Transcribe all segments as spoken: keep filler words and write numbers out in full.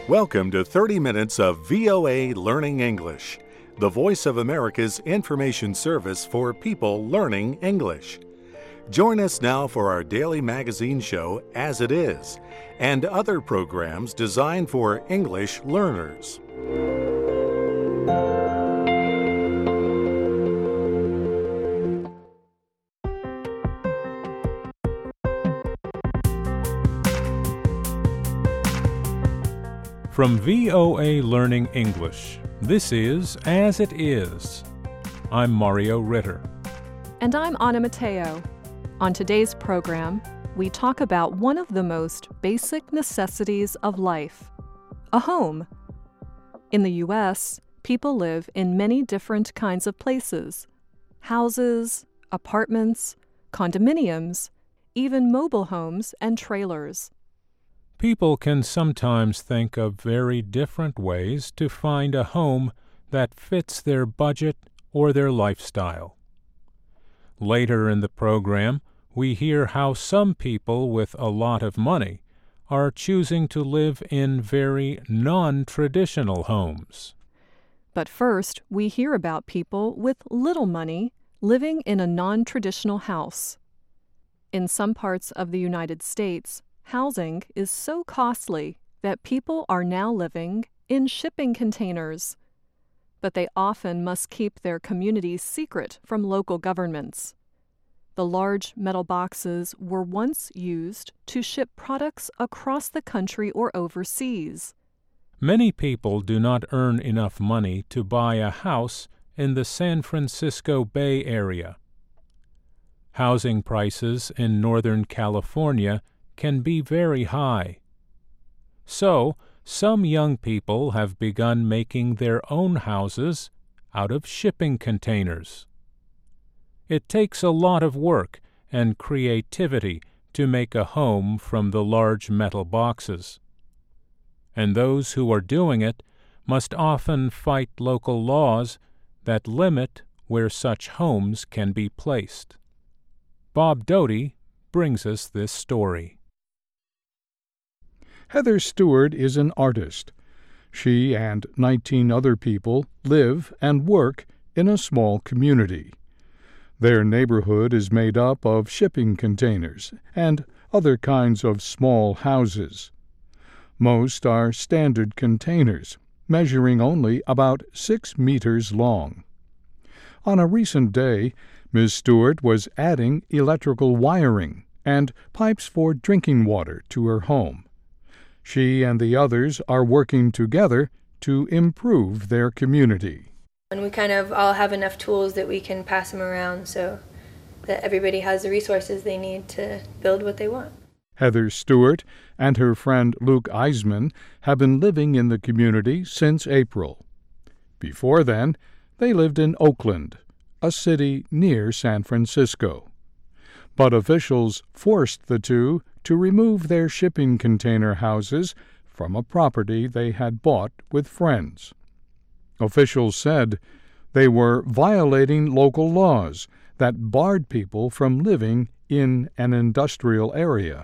Welcome to thirty minutes of V O A Learning English, the voice of America's information service for people learning English. Join us now for our daily magazine show, As It Is, and other programs designed for English learners. From V O A Learning English, this is As It Is. I'm Mario Ritter. And I'm Anna Mateo. On today's program, we talk about one of the most basic necessities of life, a home. In the U S, people live in many different kinds of places: houses, apartments, condominiums, even mobile homes and trailers. People can sometimes think of very different ways to find a home that fits their budget or their lifestyle. Later in the program, we hear how some people with a lot of money are choosing to live in very non-traditional homes. But first, we hear about people with little money living in a non-traditional house. In some parts of the United States, housing is so costly that people are now living in shipping containers. But they often must keep their communities secret from local governments. The large metal boxes were once used to ship products across the country or overseas. Many people do not earn enough money to buy a house in the San Francisco Bay Area. Housing prices in Northern California can be very high. So, some young people have begun making their own houses out of shipping containers. It takes a lot of work and creativity to make a home from the large metal boxes. And those who are doing it must often fight local laws that limit where such homes can be placed. Bob Doty brings us this story. Heather Stewart is an artist. She and nineteen other people live and work in a small community. Their neighborhood is made up of shipping containers and other kinds of small houses. Most are standard containers, measuring only about six meters long. On a recent day, Miz Stewart was adding electrical wiring and pipes for drinking water to her home. She and the others are working together to improve their community. And we kind of all have enough tools that we can pass them around so that everybody has the resources they need to build what they want. Heather Stewart and her friend Luke Eisman have been living in the community since April. Before then, they lived in Oakland, a city near San Francisco. But officials forced the two to remove their shipping container houses from a property they had bought with friends. Officials said they were violating local laws that barred people from living in an industrial area.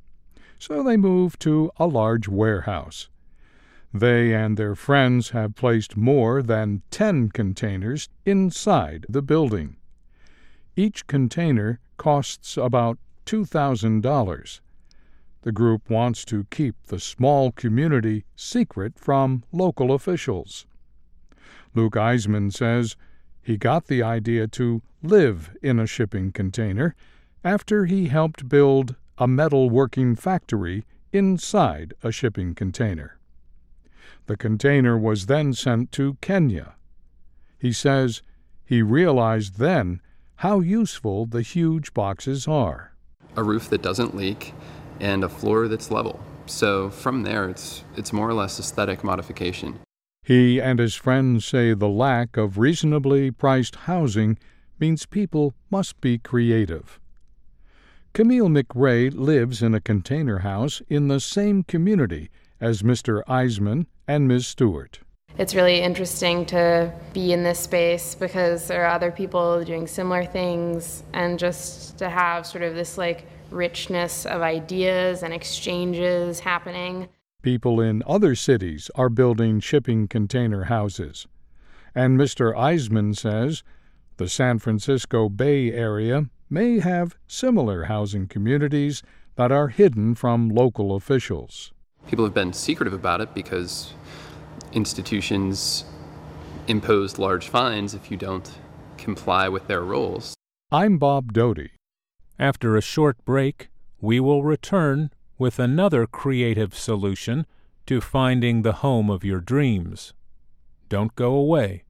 So they moved to a large warehouse. They and their friends have placed more than ten containers inside the building. Each container costs about two thousand dollars. The group wants to keep the small community secret from local officials. Luke Eisman says he got the idea to live in a shipping container after he helped build a metal-working factory inside a shipping container. The container was then sent to Kenya. He says he realized then how useful the huge boxes are. A roof that doesn't leak and a floor that's level. So from there, it's it's more or less aesthetic modification. He and his friends say the lack of reasonably priced housing means people must be creative. Camille McRae lives in a container house in the same community as Mister Eisman and Miz Stewart. It's really interesting to be in this space because there are other people doing similar things, and just to have sort of this like richness of ideas and exchanges happening. People in other cities are building shipping container houses. And Mister Eisman says the San Francisco Bay Area may have similar housing communities that are hidden from local officials. People have been secretive about it because institutions imposed large fines if you don't comply with their rules. I'm Bob Doty. After a short break, we will return with another creative solution to finding the home of your dreams. Don't go away.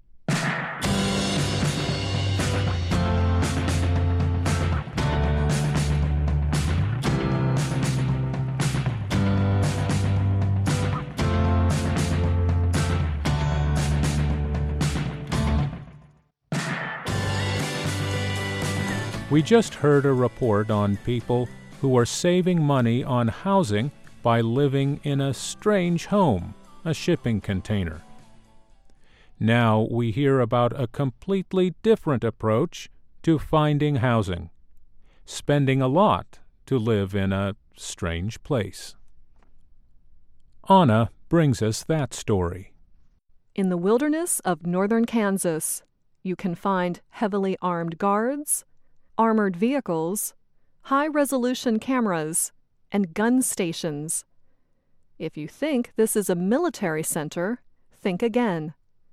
We just heard a report on people who are saving money on housing by living in a strange home, a shipping container. Now we hear about a completely different approach to finding housing, spending a lot to live in a strange place. Anna brings us that story. In the wilderness of northern Kansas, you can find heavily armed guards, armored vehicles, high-resolution cameras, and gun stations. If you think this is a military center, think again.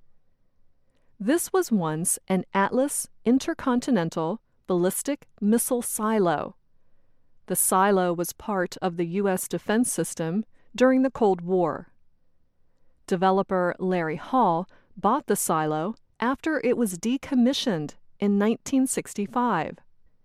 This was once an Atlas Intercontinental Ballistic Missile Silo. The silo was part of the U S defense system during the Cold War. Developer Larry Hall bought the silo after it was decommissioned in nineteen sixty-five.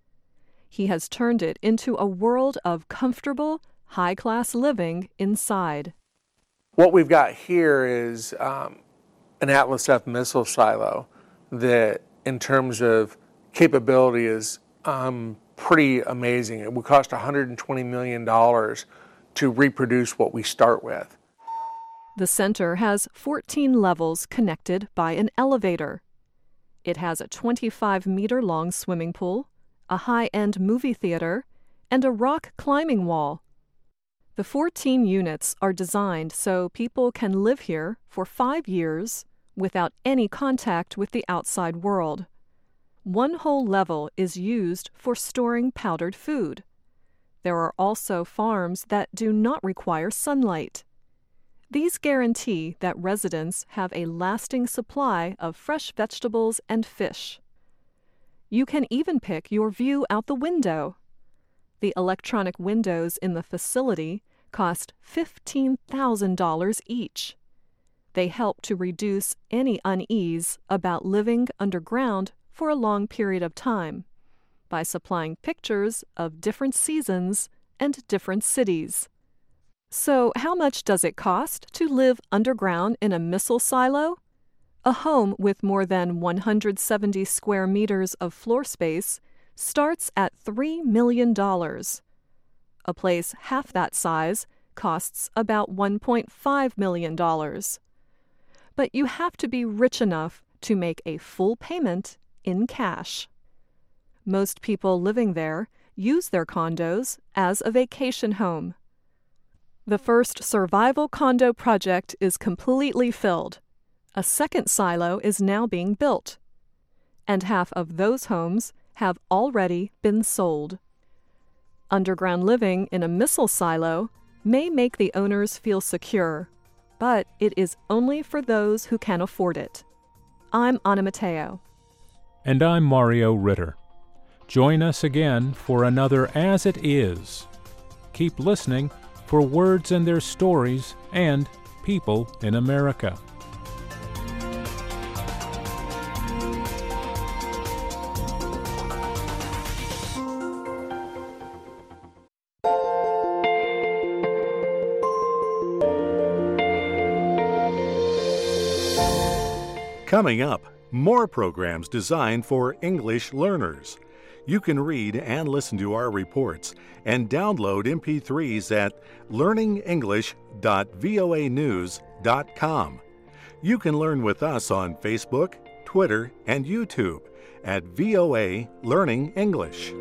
He has turned it into a world of comfortable, high-class living inside. What we've got here is um, an Atlas F missile silo that, in terms of capability, is um, pretty amazing. It would cost one hundred twenty million dollars to reproduce what we start with. The center has fourteen levels connected by an elevator. It has a twenty-five meter long swimming pool, a high-end movie theater, and a rock climbing wall. The fourteen units are designed so people can live here for five years without any contact with the outside world. One whole level is used for storing powdered food. There are also farms that do not require sunlight. These guarantee that residents have a lasting supply of fresh vegetables and fish. You can even pick your view out the window. The electronic windows in the facility cost fifteen thousand dollars each. They help to reduce any unease about living underground for a long period of time by supplying pictures of different seasons and different cities. So how much does it cost to live underground in a missile silo? A home with more than one hundred seventy square meters of floor space starts at three million dollars. A place half that size costs about one point five million dollars. But you have to be rich enough to make a full payment in cash. Most people living there use their condos as a vacation home. The first survival condo project is completely filled. A second silo is now being built, and half of those homes have already been sold. Underground living in a missile silo may make the owners feel secure, but it is only for those who can afford it. I'm Anna Mateo. And I'm Mario Ritter. Join us again for another As It Is. Keep listening for words and their stories and people in America. Coming up, more programs designed for English learners. You can read and listen to our reports and download M P threes at learning english dot voa news dot com. You can learn with us on Facebook, Twitter, and YouTube at V O A Learning English.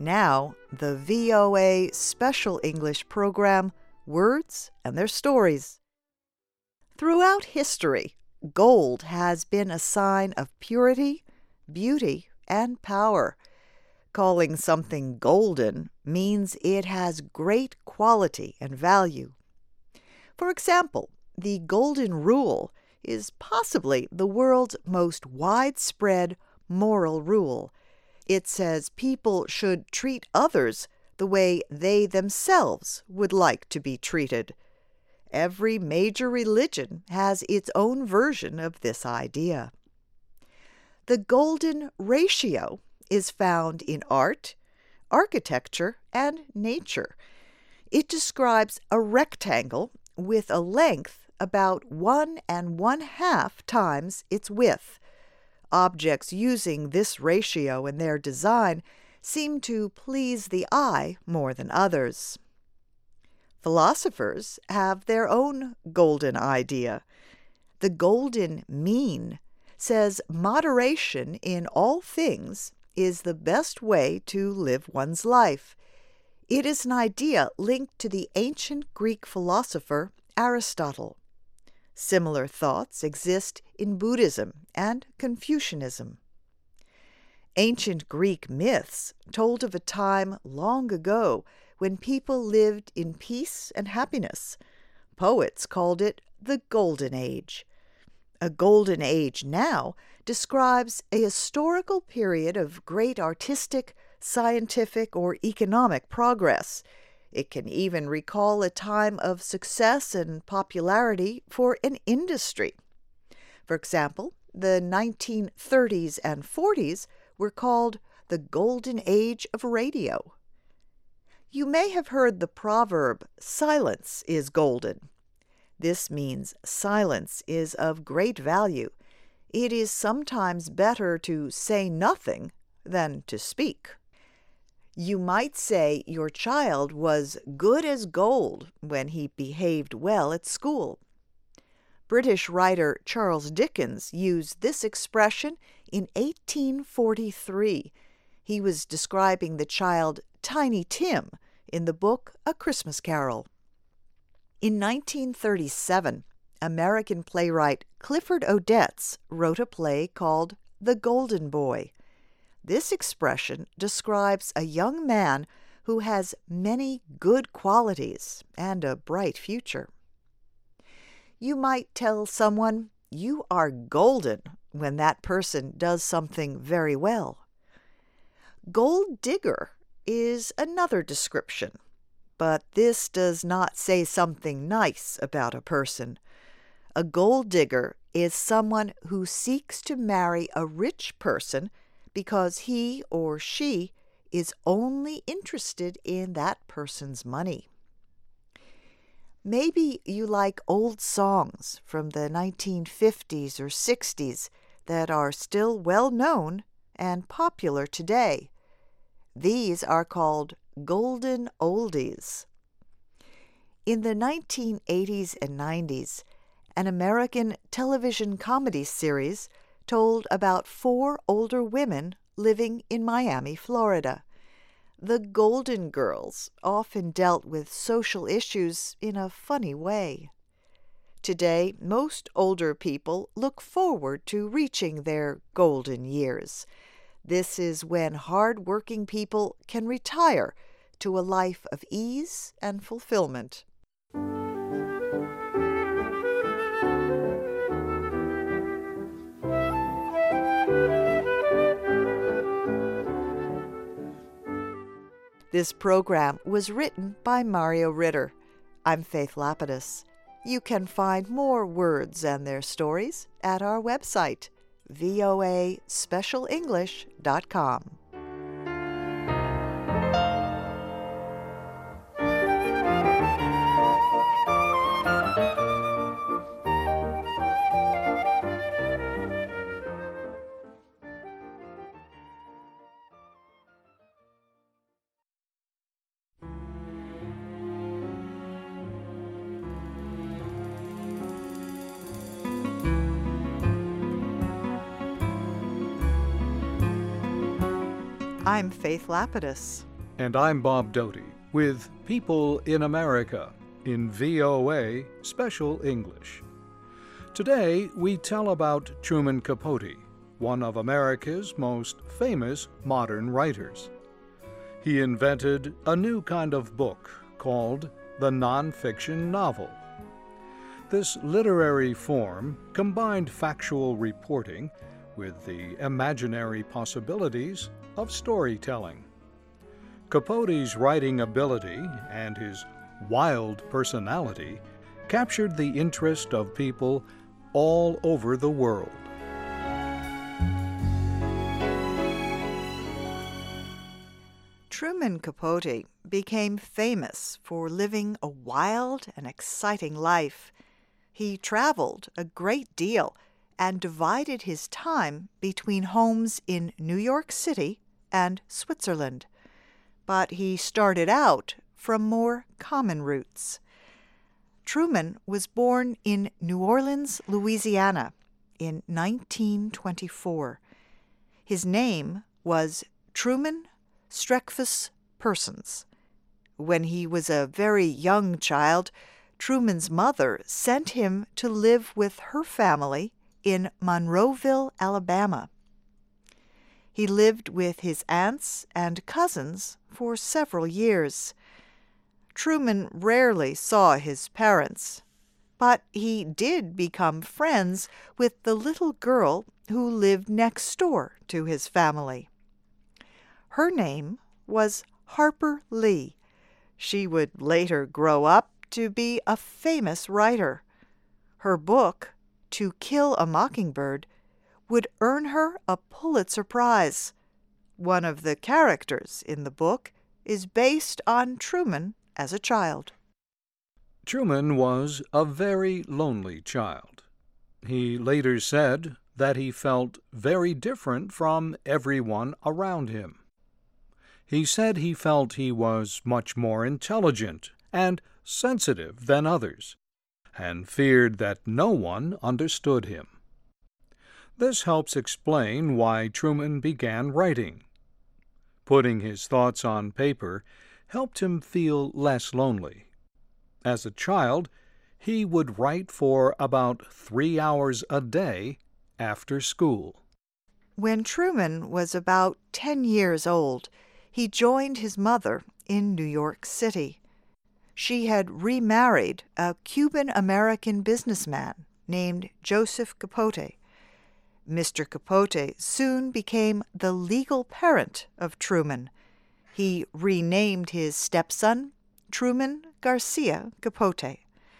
Now, the V O A Special English program, Words and Their Stories. Throughout history, gold has been a sign of purity, beauty, and power. Calling something golden means it has great quality and value. For example, the Golden Rule is possibly the world's most widespread moral rule. It says people should treat others the way they themselves would like to be treated. Every major religion has its own version of this idea. The golden ratio is found in art, architecture, and nature. It describes a rectangle with a length about one and one half times its width. Objects using this ratio in their design seem to please the eye more than others. Philosophers have their own golden idea. The golden mean says moderation in all things is the best way to live one's life. It is an idea linked to the ancient Greek philosopher Aristotle. Similar thoughts exist in Buddhism and Confucianism. Ancient Greek myths told of a time long ago when people lived in peace and happiness. Poets called it the Golden Age. A golden age now describes a historical period of great artistic, scientific, or economic progress. It can even recall a time of success and popularity for an industry. For example, the nineteen thirties and forties were called the Golden Age of radio. You may have heard the proverb, "Silence is golden." This means silence is of great value. It is sometimes better to say nothing than to speak. You might say your child was good as gold when he behaved well at school. British writer Charles Dickens used this expression in eighteen forty-three. He was describing the child Tiny Tim in the book A Christmas Carol. In nineteen thirty-seven, American playwright Clifford Odets wrote a play called The Golden Boy. This expression describes a young man who has many good qualities and a bright future. You might tell someone you are golden when that person does something very well. Gold digger is another description, but this does not say something nice about a person. A gold digger is someone who seeks to marry a rich person because he or she is only interested in that person's money. Maybe you like old songs from the nineteen fifties or sixties that are still well known and popular today. These are called golden oldies. In the nineteen eighties and nineties, an American television comedy series told about four older women living in Miami, Florida. The Golden Girls often dealt with social issues in a funny way. Today, most older people look forward to reaching their golden years. This is when hard-working people can retire to a life of ease and fulfillment. This program was written by Mario Ritter. I'm Faith Lapidus. You can find more words and their stories at our website, v o a special english dot com. I'm Faith Lapidus. And I'm Bob Doty with People in America in V O A Special English. Today we tell about Truman Capote, one of America's most famous modern writers. He invented a new kind of book called the nonfiction novel. This literary form combined factual reporting with the imaginary possibilities of storytelling. Capote's writing ability and his wild personality captured the interest of people all over the world. Truman Capote became famous for living a wild and exciting life. He traveled a great deal and divided his time between homes in New York City and Switzerland. But he started out from more common roots. Truman was born in New Orleans, Louisiana, in nineteen twenty-four. His name was Truman Streckfus Persons. When he was a very young child, Truman's mother sent him to live with her family in Monroeville, Alabama. He lived with his aunts and cousins for several years. Truman rarely saw his parents, but he did become friends with the little girl who lived next door to his family. Her name was Harper Lee. She would later grow up to be a famous writer. Her book, To Kill a Mockingbird, would earn her a Pulitzer Prize. One of the characters in the book is based on Truman as a child. Truman was a very lonely child. He later said that he felt very different from everyone around him. He said he felt he was much more intelligent and sensitive than others, and feared that no one understood him. This helps explain why Truman began writing. Putting his thoughts on paper helped him feel less lonely. As a child, he would write for about three hours a day after school. When Truman was about ten years old, he joined his mother in New York City. She had remarried a Cuban-American businessman named Joseph Capote. Mister Capote soon became the legal parent of Truman. He renamed his stepson Truman Garcia Capote.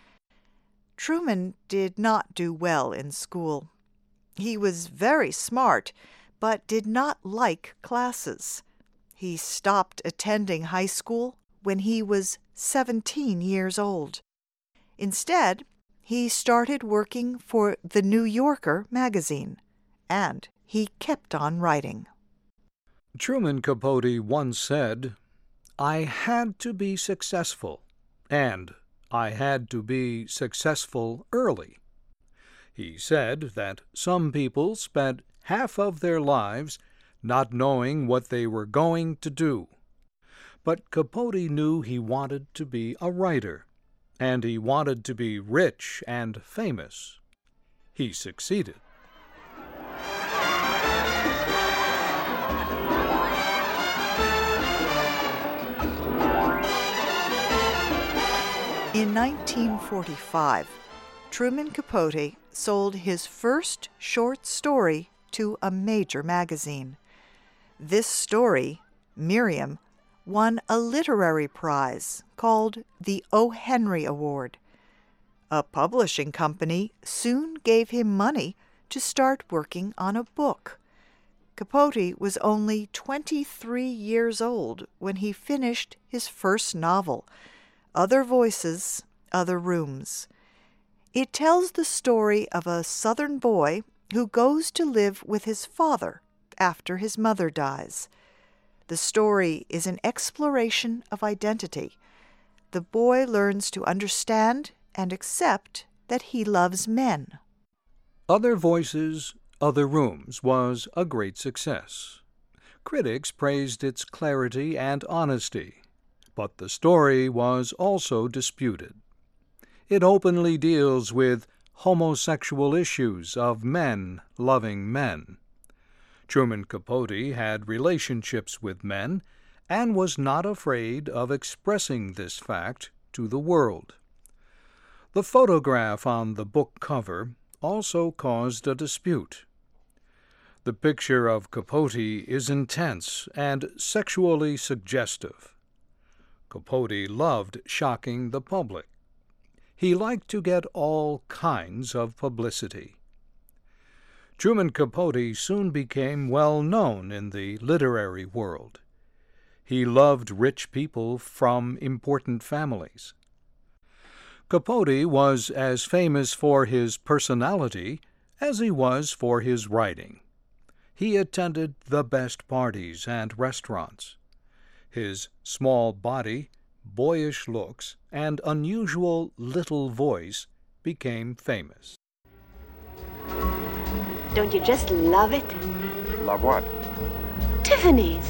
Truman did not do well in school. He was very smart, but did not like classes. He stopped attending high school when he was seventeen years old. Instead, he started working for the New Yorker magazine, and he kept on writing. Truman Capote once said, "I had to be successful, and I had to be successful early." He said that some people spent half of their lives not knowing what they were going to do. But Capote knew he wanted to be a writer, and he wanted to be rich and famous. He succeeded. In nineteen forty-five, Truman Capote sold his first short story to a major magazine. This story, Miriam, won a literary prize called the O. Henry Award. A publishing company soon gave him money to start working on a book. Capote was only twenty-three years old when he finished his first novel, Other Voices, Other Rooms. It tells the story of a Southern boy who goes to live with his father after his mother dies. The story is an exploration of identity. The boy learns to understand and accept that he loves men. Other Voices, Other Rooms was a great success. Critics praised its clarity and honesty, but the story was also disputed. It openly deals with homosexual issues of men loving men. Truman Capote had relationships with men and was not afraid of expressing this fact to the world. The photograph on the book cover also caused a dispute. The picture of Capote is intense and sexually suggestive. Capote loved shocking the public. He liked to get all kinds of publicity. Truman Capote soon became well known in the literary world. He loved rich people from important families. Capote was as famous for his personality as he was for his writing. He attended the best parties and restaurants. His small body, boyish looks, and unusual little voice became famous. Don't you just love it? Love what? Tiffany's.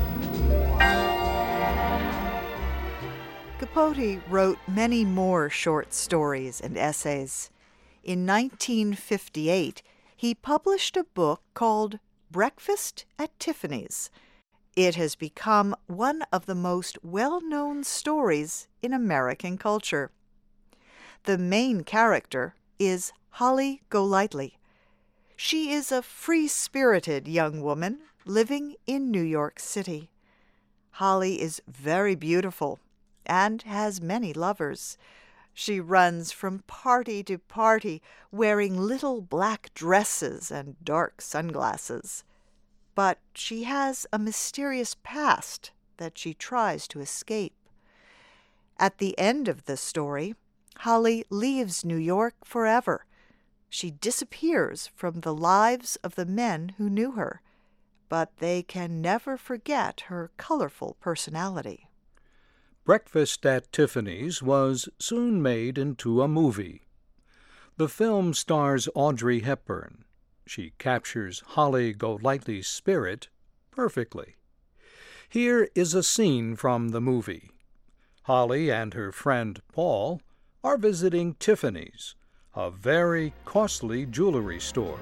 Capote wrote many more short stories and essays. In nineteen fifty-eight, he published a book called Breakfast at Tiffany's. It has become one of the most well-known stories in American culture. The main character is Holly Golightly. She is a free-spirited young woman living in New York City. Holly is very beautiful and has many lovers. She runs from party to party wearing little black dresses and dark sunglasses. But she has a mysterious past that she tries to escape. At the end of the story, Holly leaves New York forever. She disappears from the lives of the men who knew her, but they can never forget her colorful personality. Breakfast at Tiffany's was soon made into a movie. The film stars Audrey Hepburn. She captures Holly Golightly's spirit perfectly. Here is a scene from the movie. Holly and her friend Paul are visiting Tiffany's, a very costly jewelry store.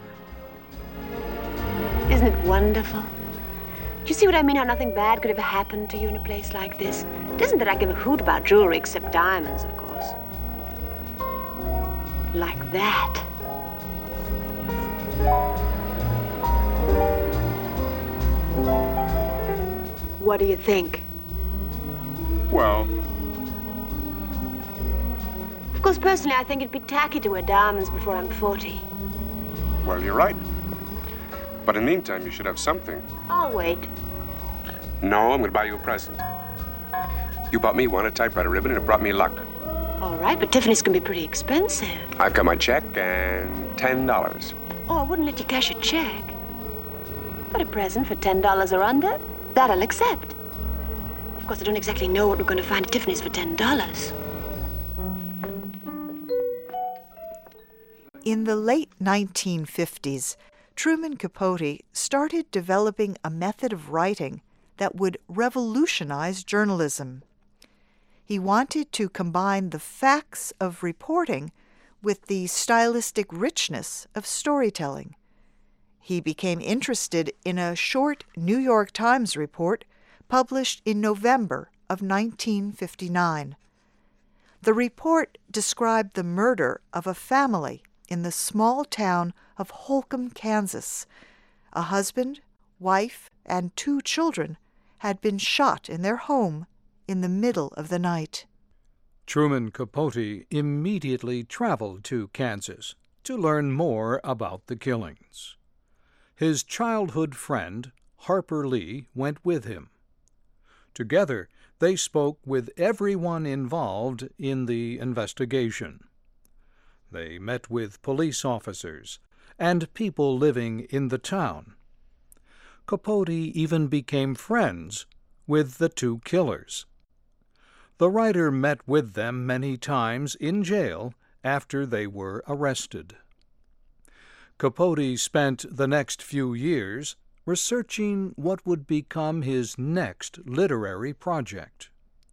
Isn't it wonderful? Do you see what I mean, how nothing bad could ever happen to you in a place like this? It isn't that I give a hoot about jewelry, except diamonds, of course. Like that. What do you think? Well... Of course, personally, I think it'd be tacky to wear diamonds before I'm forty. Well, you're right. But in the meantime, you should have something. I'll wait. No, I'm going to buy you a present. You bought me one, a typewriter ribbon, and it brought me luck. All right, but Tiffany's can be pretty expensive. I've got my check and ten dollars. Oh, I wouldn't let you cash a check. But a present for ten dollars or under, that I'll accept. Of course, I don't exactly know what we're going to find at Tiffany's for ten dollars. In the late nineteen fifties, Truman Capote started developing a method of writing that would revolutionize journalism. He wanted to combine the facts of reporting with the stylistic richness of storytelling. He became interested in a short New York Times report published in November of nineteen fifty-nine. The report described the murder of a family in the small town of Holcomb, Kansas. A husband, wife, and two children had been shot in their home in the middle of the night. Truman Capote immediately traveled to Kansas to learn more about the killings. His childhood friend, Harper Lee, went with him. Together, they spoke with everyone involved in the investigation. They met with police officers and people living in the town. Capote even became friends with the two killers. The writer met with them many times in jail after they were arrested. Capote spent the next few years researching what would become his next literary project.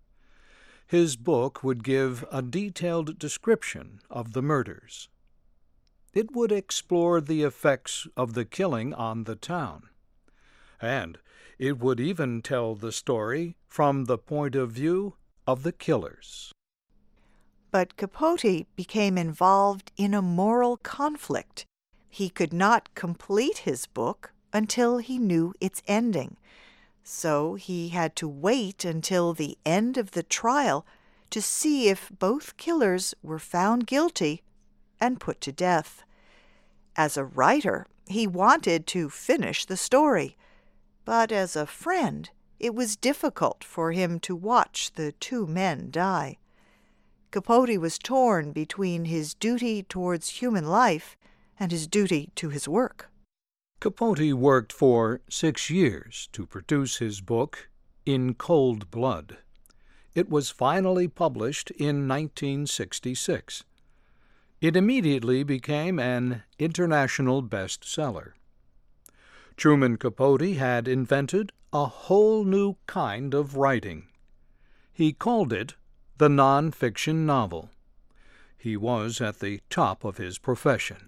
His book would give a detailed description of the murders. It would explore the effects of the killing on the town, and it would even tell the story from the point of view of the killers. But Capote became involved in a moral conflict. He could not complete his book until he knew its ending, so he had to wait until the end of the trial to see if both killers were found guilty and put to death. As a writer, he wanted to finish the story, but as a friend, it was difficult for him to watch the two men die. Capote was torn between his duty towards human life and his duty to his work. Capote worked for six years to produce his book, In Cold Blood. It was finally published in nineteen sixty-six. It immediately became an international bestseller. Truman Capote had invented a whole new kind of writing. He called it the non-fiction novel. He was at the top of his profession.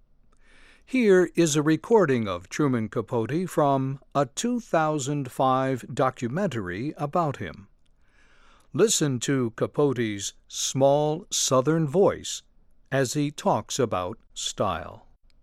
Here is a recording of Truman Capote from a two thousand five documentary about him. Listen to Capote's small Southern voice as he talks about style.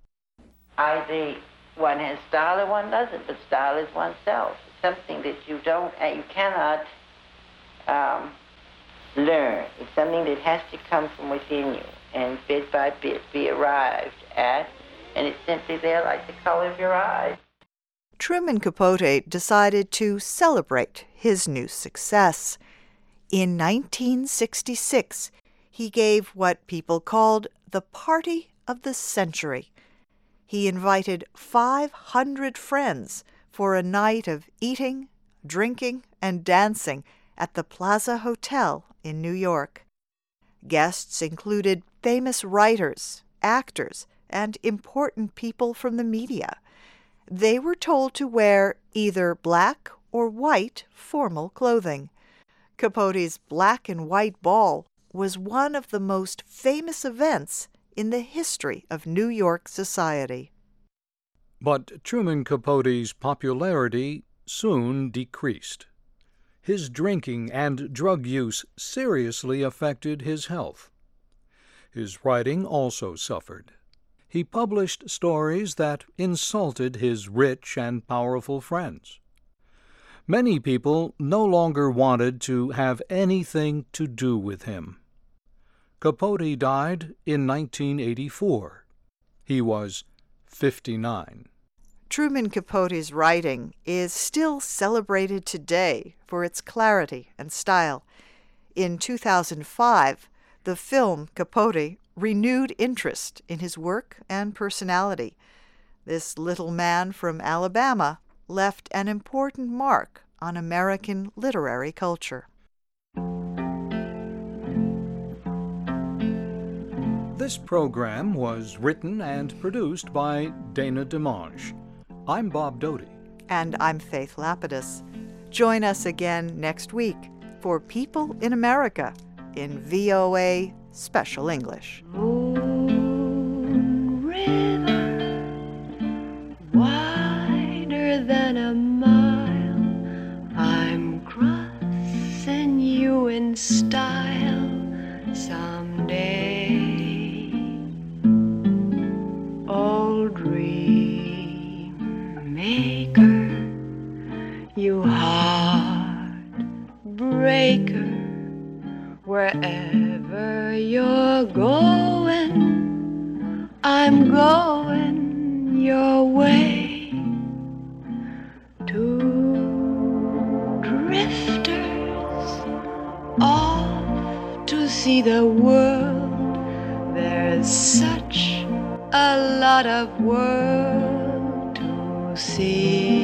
I think one has style and one doesn't, but style is oneself. It's something that you don't, you cannot um, learn. It's something that has to come from within you and bit by bit be arrived at, and it's simply there like the color of your eyes. Truman Capote decided to celebrate his new success. In nineteen sixty-six, he gave what people called the Party of the Century. He invited five hundred friends for a night of eating, drinking, and dancing at the Plaza Hotel in New York. Guests included famous writers, actors, and important people from the media. They were told to wear either black or white formal clothing. Capote's black and white ball was one of the most famous events in the history of New York society. But Truman Capote's popularity soon decreased. His drinking and drug use seriously affected his health. His writing also suffered. He published stories that insulted his rich and powerful friends. Many people no longer wanted to have anything to do with him. Capote died in nineteen eighty-four. He was fifty-nine. Truman Capote's writing is still celebrated today for its clarity and style. In two thousand five, the film Capote renewed interest in his work and personality. This little man from Alabama left an important mark on American literary culture. This program was written and produced by Dana DeMange. I'm Bob Doty. And I'm Faith Lapidus. Join us again next week for People in America in V O A Special English. Moon River, wider than a mile, I'm crossing you in style someday. Oh, dream maker, you heartbreaker, wherever you're going, I'm going your way. Two drifters off to see the world. There's such a lot of world to see.